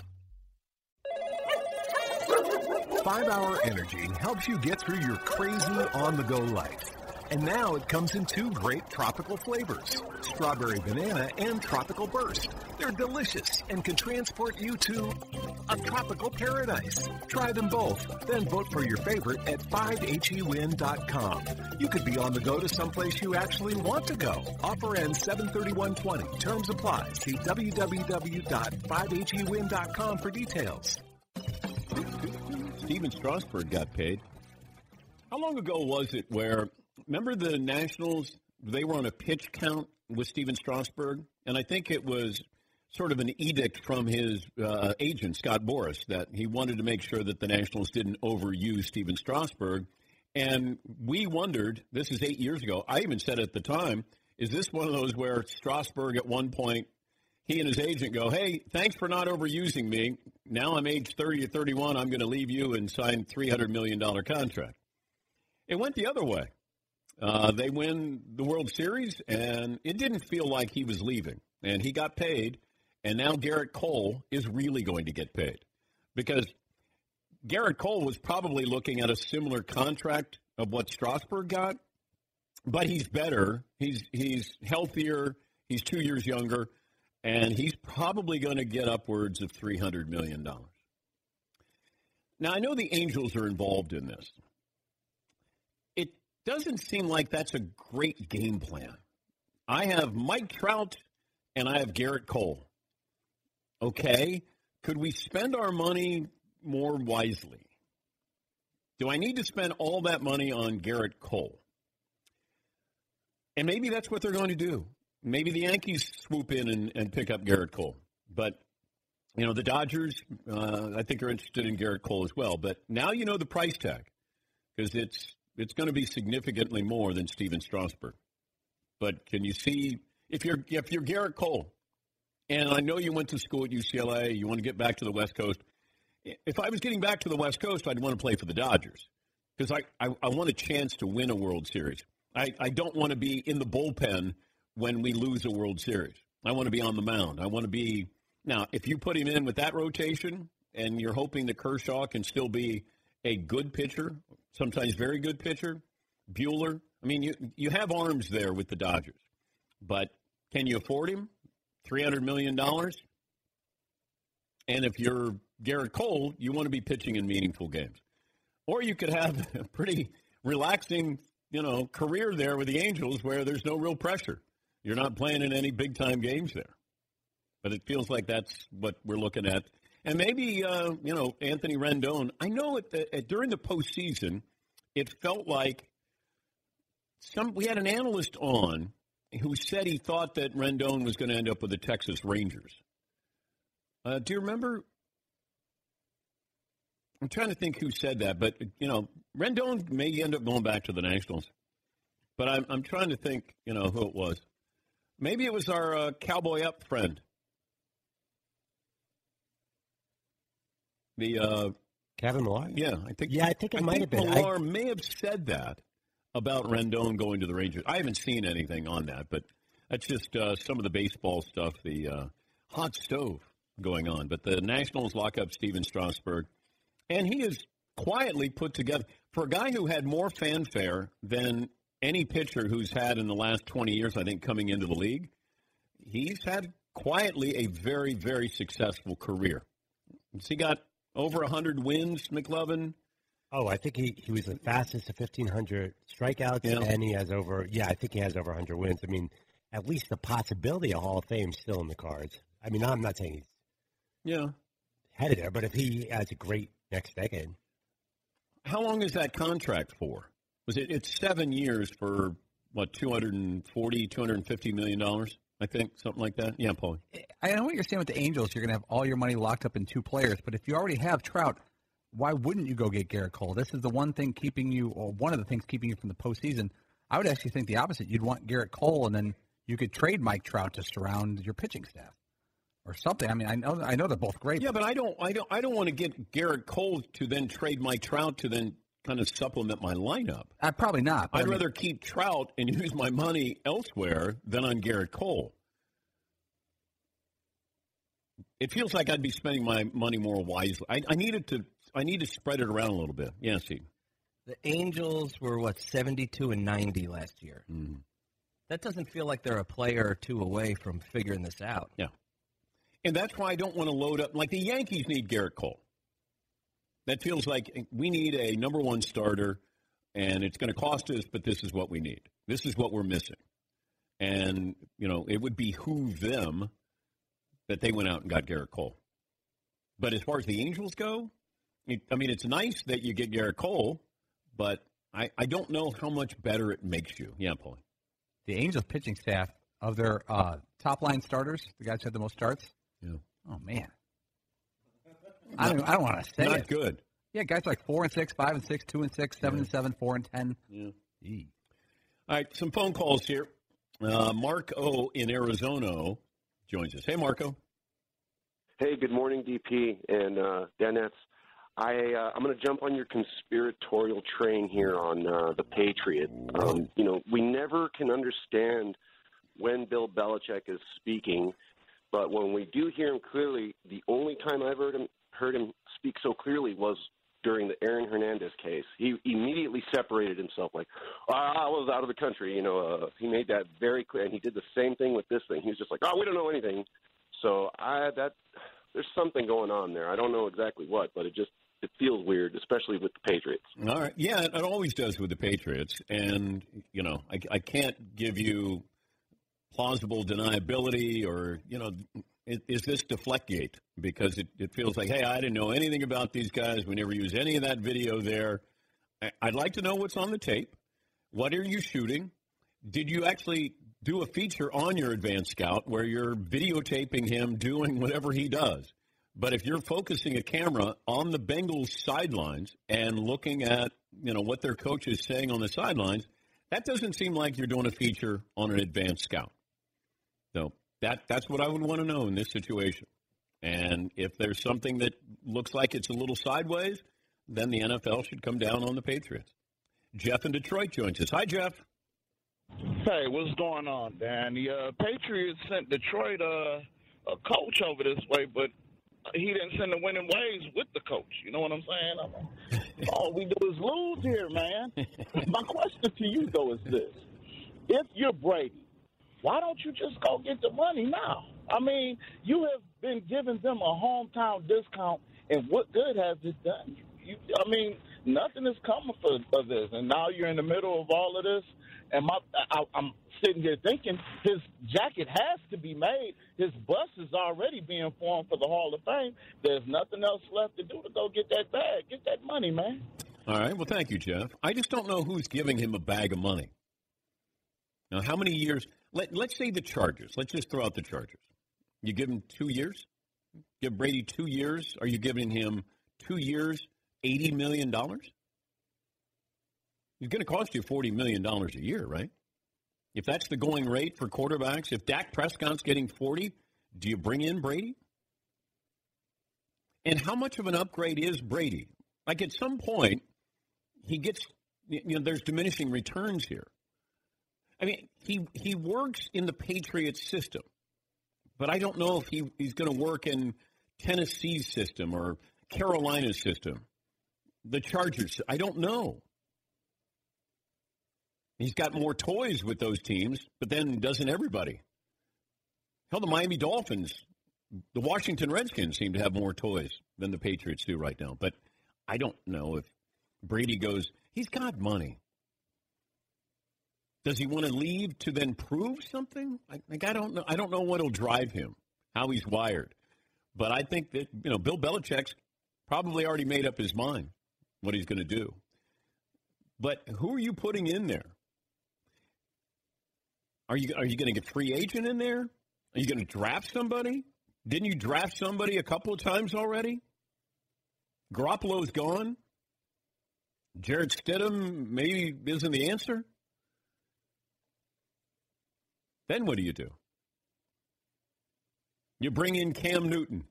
five hour Energy helps you get through your crazy on-the-go life. And now it comes in two great tropical flavors, strawberry banana and tropical burst. They're delicious and can transport you to a tropical paradise. Try them both, then vote for your favorite at five H E win dot com. You could be on the go to someplace you actually want to go. Offer ends seven thirty-one twenty. Terms apply. See w w w dot five H E win dot com for details.
Steven Strasburg got paid. How long ago was it where, remember the Nationals, they were on a pitch count with Steven Strasburg? And I think it was sort of an edict from his uh, agent, Scott Boras, that he wanted to make sure that the Nationals didn't overuse Steven Strasburg. And we wondered, this is eight years ago, I even said at the time, is this one of those where Strasburg at one point, he and his agent go, hey, thanks for not overusing me. Now I'm age thirty or thirty-one, I'm going to leave you and sign three hundred million dollars contract. It went the other way. Uh, they win the World Series, and it didn't feel like he was leaving. And he got paid, and now Garrett Cole is really going to get paid. Because Garrett Cole was probably looking at a similar contract of what Strasburg got, but he's better. He's he's healthier. He's two years younger, and he's probably going to get upwards of three hundred million dollars. Now, I know the Angels are involved in this. It doesn't seem like that's a great game plan. I have Mike Trout, and I have Garrett Cole. Okay, could we spend our money more wisely? Do I need to spend all that money on Garrett Cole? And maybe that's what they're going to do. Maybe the Yankees swoop in and, and pick up Garrett Cole. But, you know, the Dodgers, uh, I think, are interested in Garrett Cole as well. But now you know the price tag, because it's it's going to be significantly more than Steven Strasburg. But can you see, if you're if you're Garrett Cole, and I know you went to school at U C L A, you want to get back to the West Coast. If I was getting back to the West Coast, I'd want to play for the Dodgers, because I, I, I want a chance to win a World Series. I, I don't want to be in the bullpen when we lose a World Series. I want to be on the mound. I want to be – now, if you put him in with that rotation and you're hoping that Kershaw can still be a good pitcher, sometimes very good pitcher, Buehler, I mean, you you have arms there with the Dodgers. But can you afford him? three hundred million dollars? And if you're Garrett Cole, you want to be pitching in meaningful games. Or you could have a pretty relaxing, you know, career there with the Angels where there's no real pressure. You're not playing in any big-time games there. But it feels like that's what we're looking at. And maybe, uh, you know, Anthony Rendon, I know at the, at, during the postseason, it felt like some we had an analyst on who said he thought that Rendon was going to end up with the Texas Rangers. Uh, do you remember? I'm trying to think who said that, but, you know, Rendon may end up going back to the Nationals. But I'm I'm trying to think, you know, who it was. Maybe it was our uh, Cowboy Up friend. The uh,
Kevin Millar?
Yeah, I think.
Yeah, I think it
I
might
think
have been.
Millar
I,
may have said that about Rendon going to the Rangers. I haven't seen anything on that, but that's just uh, some of the baseball stuff, the uh, hot stove going on. But the Nationals lock up Steven Strasburg, and he is quietly put together. For a guy who had more fanfare than any pitcher who's had in the last twenty years, I think, coming into the league, he's had quietly a very, very successful career. He got over one hundred wins, McLovin.
Oh, I think he, he was the fastest to fifteen hundred strikeouts,
Yeah.
and he has over, yeah, I think he has over one hundred wins. I mean, at least the possibility of Hall of Fame still in the cards. I mean, I'm not saying he's
Yeah.
headed there, but if he has a great next decade.
How long is that contract for? Was it? It's seven years for, what, two hundred forty, two hundred fifty million dollars, I think, something like that? Yeah, Paul.
I know what you're saying with the Angels. You're going to have all your money locked up in two players. But if you already have Trout, why wouldn't you go get Garrett Cole? This is the one thing keeping you, or one of the things keeping you from the postseason. I would actually think the opposite. You'd want Garrett Cole, and then you could trade Mike Trout to surround your pitching staff or something. I mean, I know I know they're both great.
Yeah, but I don't, I don't, I don't want to get Garrett Cole to then trade Mike Trout to then kind of supplement my lineup.
Uh, probably not. but
I'd
I mean-
rather keep Trout and use my money elsewhere than on Garrett Cole. It feels like I'd be spending my money more wisely. I, I needed to. I need to spread it around a little bit. Yeah, Steve.
The Angels were, what, seventy-two and ninety last year.
Mm-hmm.
That doesn't feel like they're a player or two away from figuring this out.
Yeah. And that's why I don't want to load up. Like the Yankees need Garrett Cole. That feels like we need a number one starter, and it's going to cost us, but this is what we need. This is what we're missing. And, you know, it would behoove them that they went out and got Garrett Cole. But as far as the Angels go, it, I mean, it's nice that you get Garrett Cole, but I, I don't know how much better it makes you. Yeah, Paulie.
The Angels pitching staff, of their uh, top-line starters, the guys who had the most starts,
yeah.
Oh, man. I don't, I don't want to say
Not
it.
good.
Yeah, guys like four and six, five and six, two and six, seven
Yeah.
and seven, four and ten.
Yeah. All right, some phone calls here. Uh, Mark O in Arizona joins us. Hey, Marco.
Hey, good morning, D P and uh, Dennis. I, uh, I'm going to jump on your conspiratorial train here on uh, the Patriots. Um, you know, we never can understand when Bill Belichick is speaking, but when we do hear him clearly, the only time I've heard him, heard him speak so clearly was during the Aaron Hernandez case. He immediately separated himself like, oh, I was out of the country. You know, uh, he made that very clear, and he did the same thing with this thing. He was just like, oh, we don't know anything. So I that there's something going on there. I don't know exactly what, but it just it feels weird, especially with the Patriots.
All right. Yeah, it always does with the Patriots. And, you know, I, I can't give you plausible deniability or, you know, is, is this Deflectgate? Because it, it feels like, hey, I didn't know anything about these guys. We never used any of that video there. I, I'd like to know what's on the tape. What are you shooting? Did you actually do a feature on your advanced scout where you're videotaping him doing whatever he does? But if you're focusing a camera on the Bengals sidelines and looking at, you know, what their coach is saying on the sidelines, that doesn't seem like you're doing a feature on an advanced scout. So that that's what I would want to know in this situation. And if there's something that looks like it's a little sideways, then the N F L should come down on the Patriots. Jeff in Detroit joins us. Hi, Jeff.
Hey, what's going on, Dan? The uh, Patriots sent Detroit uh, a coach over this way, but he didn't send the winning ways with the coach. You know what I'm saying? I'm, all we do is lose here, man. My question to you, though, is this. If you're Brady, why don't you just go get the money now? I mean, you have been giving them a hometown discount, and what good has it done? You, I mean, nothing is coming for, for this, and now you're in the middle of all of this, and my, I, I'm sitting here thinking his jacket has to be made. His bus is already being formed for the Hall of Fame. There's nothing else left to do to go get that bag. Get that money, man.
All right. Well, thank you, Jeff. I just don't know who's giving him a bag of money. Now, how many years? Let, let's say the Chargers. Let's just throw out the Chargers. You give him two years? Give Brady two years? Are you giving him two years, eighty million dollars? He's going to cost you forty million dollars a year, right? If that's the going rate for quarterbacks, if Dak Prescott's getting forty, do you bring in Brady? And how much of an upgrade is Brady? Like at some point, he gets, you know, there's diminishing returns here. I mean, he he works in the Patriots system, but I don't know if he, he's going to work in Tennessee's system or Carolina's system, the Chargers. I don't know. He's got more toys with those teams, but then doesn't everybody? Hell, the Miami Dolphins, the Washington Redskins seem to have more toys than the Patriots do right now. But I don't know if Brady goes, he's got money. Does he want to leave to then prove something? Like, I don't know. I don't know what will drive him, how he's wired. But I think that, you know, Bill Belichick's probably already made up his mind what he's going to do. But who are you putting in there? Are you are you going to get free agent in there? Are you going to draft somebody? Didn't you draft somebody a couple of times already? Garoppolo's gone. Jarrett Stidham maybe isn't the answer. Then what do you do? You bring in Cam Newton.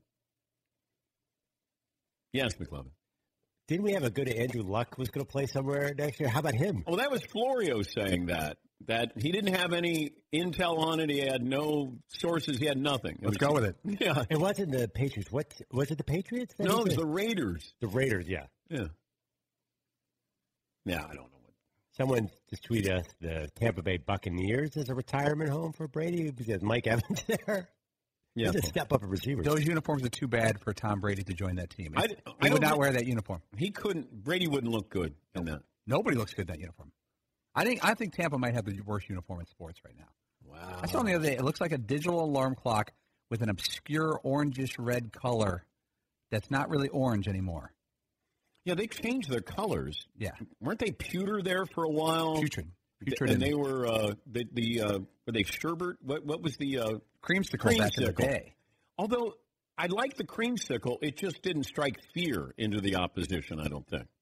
Yes, McLovin.
Didn't we have a good Andrew Luck was going to play somewhere next year? How about him?
Well, that was Florio saying that. That he didn't have any intel on it. He had no sources. He had nothing. It
Let's
was,
go with it.
Yeah.
It wasn't the Patriots. What was it? The Patriots? That
No,
was
it was the Raiders.
The Raiders, yeah.
Yeah. Yeah, I don't know. What.
Someone just tweeted us the Tampa Bay Buccaneers as a retirement home for Brady because Mike Evans there.
Yeah.
He's a step up at receivers.
Those uniforms are too bad for Tom Brady to join that team.
I,
he
I
would not
don't-
wear that uniform.
He couldn't. Brady wouldn't look good in that.
Nobody looks good in that uniform. I think I think Tampa might have the worst uniform in sports right now.
Wow.
I saw the other day. It looks like a digital alarm clock with an obscure orangish red color that's not really orange anymore.
Yeah, they changed their colors.
Yeah.
Weren't they pewter there for a while?
Putrid. Putrid
and
and-
they were uh, the the uh, were they sherbet? What what was the uh,
Creamsicle back in the
creamsicle.
day.
Although I like the creamsicle, it just didn't strike fear into the opposition. I don't think.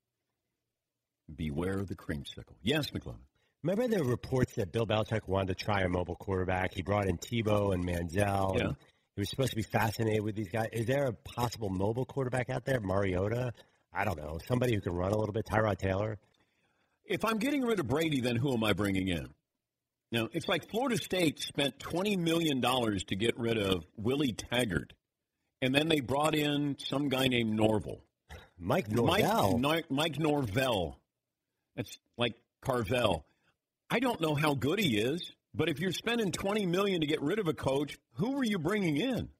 Beware of the creamsicle. Yes, McLovin.
Remember the reports that Bill Belichick wanted to try a mobile quarterback? He brought in Tebow and Manziel.
Yeah.
And he was supposed to be fascinated with these guys. Is there a possible mobile quarterback out there? Mariota? I don't know. Somebody who can run a little bit. Tyrod Taylor?
If I'm getting rid of Brady, then who am I bringing in? Now, it's like Florida State spent twenty million dollars to get rid of Willie Taggart, and then they brought in some guy named Norvell.
Mike Norvell?
Mike, Mike Norvell. That's like Carvel. I don't know how good he is, but if you're spending twenty million dollars to get rid of a coach, who are you bringing in?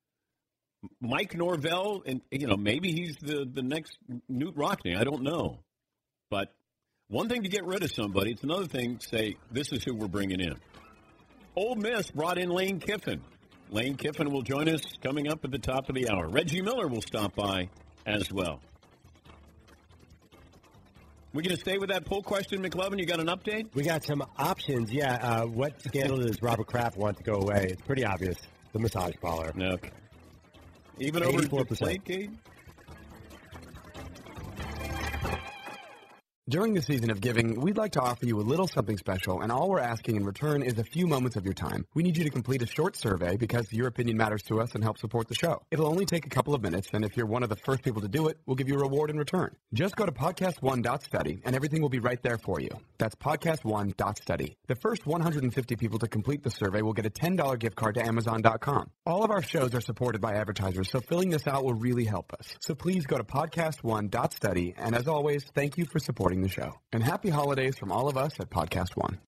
Mike Norvell, and you know maybe he's the, the next Newt Rockney. I don't know. But one thing to get rid of somebody, it's another thing to say, this is who we're bringing in. Ole Miss brought in Lane Kiffin. Lane Kiffin will join us coming up at the top of the hour. Reggie Miller will stop by as well. We going to stay with that poll question, McLovin? You got an update?
We got some options, yeah. Uh, what scandal does Robert Kraft want to go away? It's pretty obvious. The massage parlor.
Okay. Even over
eighty-four
the
percent.
Deflategate?
During the season of giving, we'd like to offer you a little something special, and all we're asking in return is a few moments of your time. We need you to complete a short survey because your opinion matters to us and helps support the show. It'll only take a couple of minutes, and if you're one of the first people to do it, we'll give you a reward in return. Just go to podcast one dot study, and everything will be right there for you. That's podcast one dot study. The first one hundred fifty people to complete the survey will get a ten dollars gift card to amazon dot com. All of our shows are supported by advertisers, so filling this out will really help us. So please go to podcast one dot study, and as always, thank you for supporting the show. And happy holidays from all of us at Podcast One.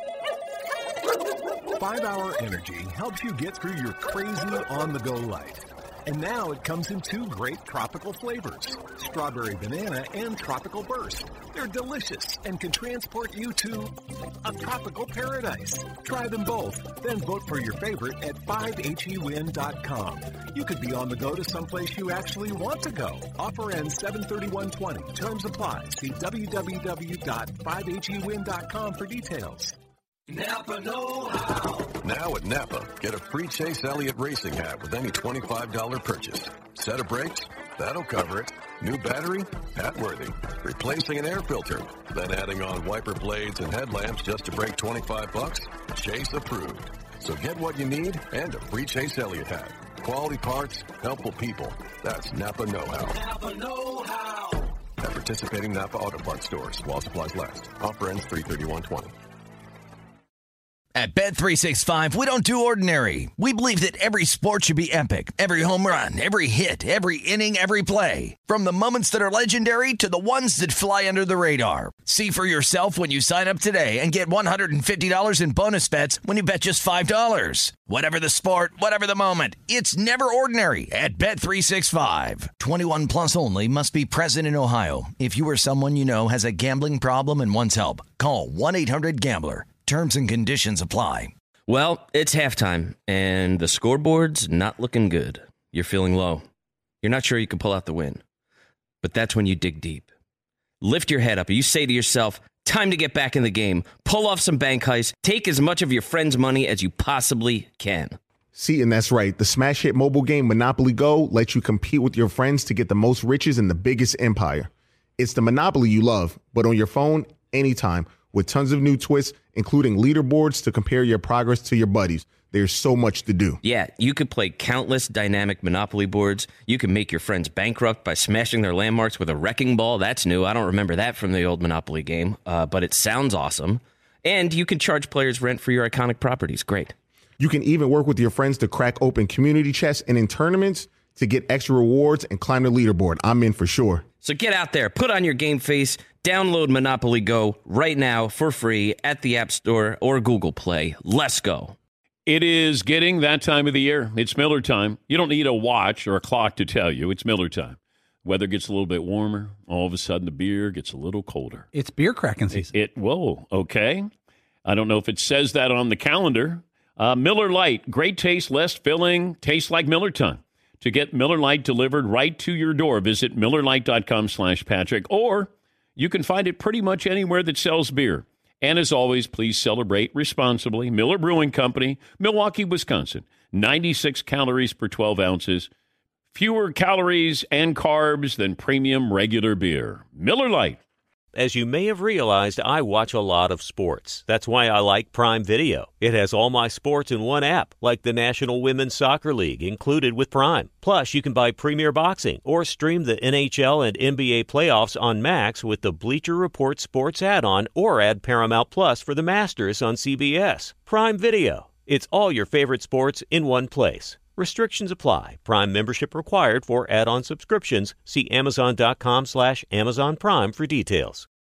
five hour Energy helps you get through your crazy on-the-go life. And now it comes in two great tropical flavors, Strawberry Banana and Tropical Burst. They're delicious and can transport you to a tropical paradise. Try them both, then vote for your favorite at five H E win dot com. You could be on the go to someplace you actually want to go. Offer ends seven thirty-one twenty. Terms apply. See w w w dot five H E win dot com for details.
Napa know-how. Now at Napa, get a free Chase Elliott racing hat with any twenty-five dollars purchase. Set of brakes? That'll cover it. New battery? Pat Worthy. Replacing an air filter, then adding on wiper blades and headlamps just to break twenty-five bucks? Chase approved. So get what you need and a free Chase Elliott hat. Quality parts, helpful people. That's Napa Know-How.
Napa Know-How.
At participating Napa Auto Parts stores while supplies last. Offer ends three thirty-one twenty.
At Bet three sixty-five, we don't do ordinary. We believe that every sport should be epic. Every home run, every hit, every inning, every play. From the moments that are legendary to the ones that fly under the radar. See for yourself when you sign up today and get one hundred fifty dollars in bonus bets when you bet just five dollars. Whatever the sport, whatever the moment, it's never ordinary at Bet three sixty-five. twenty-one plus only. Must be present in Ohio. If you or someone you know has a gambling problem and wants help, call one eight hundred gambler. Terms and conditions apply.
Well, it's halftime, and the scoreboard's not looking good. You're feeling low. You're not sure you can pull out the win. But that's when you dig deep. Lift your head up, and you say to yourself, time to get back in the game. Pull off some bank heists. Take as much of your friend's money as you possibly can.
See, and that's right. The smash hit mobile game Monopoly Go lets you compete with your friends to get the most riches in the biggest empire. It's the Monopoly you love, but on your phone, anytime, with tons of new twists, including leaderboards to compare your progress to your buddies. There's so much to do.
Yeah, you could play countless dynamic Monopoly boards. You can make your friends bankrupt by smashing their landmarks with a wrecking ball. That's new. I don't remember that from the old Monopoly game, uh, but it sounds awesome. And you can charge players rent for your iconic properties. Great.
You can even work with your friends to crack open community chests and in tournaments to get extra rewards and climb the leaderboard. I'm in for sure.
So get out there, put on your game face, download Monopoly Go right now for free at the App Store or Google Play. Let's go.
It is getting that time of the year. It's Miller time. You don't need a watch or a clock to tell you. It's Miller time. Weather gets a little bit warmer. All of a sudden, the beer gets a little colder.
It's beer cracking season.
It, it whoa, okay. I don't know if it says that on the calendar. Uh, Miller Lite, great taste, less filling, tastes like Miller time. To get Miller Lite delivered right to your door, visit MillerLite.com slash Patrick, or you can find it pretty much anywhere that sells beer. And as always, please celebrate responsibly. Miller Brewing Company, Milwaukee, Wisconsin. ninety-six calories per twelve ounces. Fewer calories and carbs than premium regular beer. Miller Lite.
As you may have realized, I watch a lot of sports. That's why I like Prime Video. It has all my sports in one app, like the National Women's Soccer League, included with Prime. Plus, you can buy Premier Boxing or stream the N H L and N B A playoffs on Max with the Bleacher Report Sports add-on, or add Paramount Plus for the Masters on C B S. Prime Video. It's all your favorite sports in one place. Restrictions apply. Prime membership required for add-on subscriptions. See Amazon.com slash Amazon Prime for details.